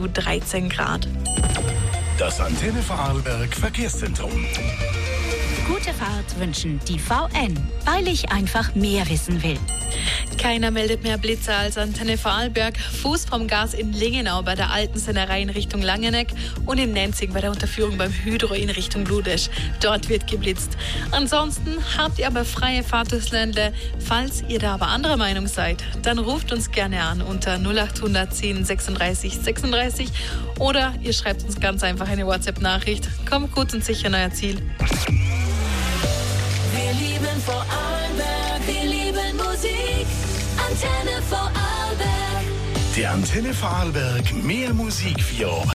zu 13 Grad. Das Antenne Vorarlberg Verkehrszentrum. Gute Fahrt wünschen die VN, weil ich einfach mehr wissen will. Keiner meldet mehr Blitzer als Antenne Vorarlberg. Fuß vom Gas in Lingenau bei der alten Sennerei in Richtung Langeneck und in Nenzing bei der Unterführung beim Hydro in Richtung Ludesch. Dort wird geblitzt. Ansonsten habt ihr aber freie Fahrt durchs Ländle. Falls ihr da aber anderer Meinung seid, dann ruft uns gerne an unter 0800 10 36 36 oder ihr schreibt uns ganz einfach eine WhatsApp-Nachricht. Kommt gut und sicher an euer Ziel. Wir lieben Vorarlberg, wir lieben Musik. Antenne Vorarlberg. Die Antenne Vorarlberg mehr Musik für